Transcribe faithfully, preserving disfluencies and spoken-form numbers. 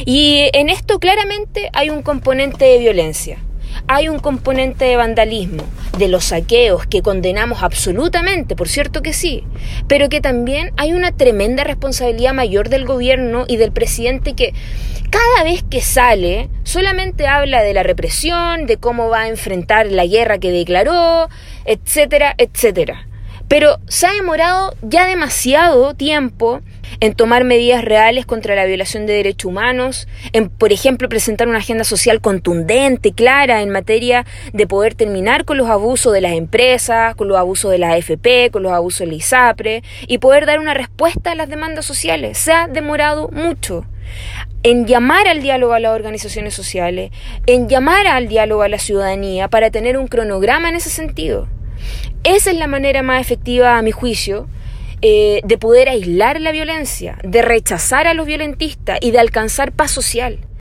Y en esto claramente hay un componente de violencia. Hay un componente de vandalismo, de los saqueos que condenamos absolutamente, por cierto que sí, pero que también hay una tremenda responsabilidad mayor del gobierno y del presidente que cada vez que sale solamente habla de la represión, de cómo va a enfrentar la guerra que declaró, etcétera, etcétera. Pero se ha demorado ya demasiado tiempo en tomar medidas reales contra la violación de derechos humanos, en, por ejemplo, presentar una agenda social contundente, clara, en materia de poder terminar con los abusos de las empresas, con los abusos de la A F P, con los abusos de la ISAPRE, y poder dar una respuesta a las demandas sociales. Se ha demorado mucho en llamar al diálogo a las organizaciones sociales, en llamar al diálogo a la ciudadanía para tener un cronograma en ese sentido. Esa es la manera más efectiva, a mi juicio, eh, de poder aislar la violencia, de rechazar a los violentistas y de alcanzar paz social.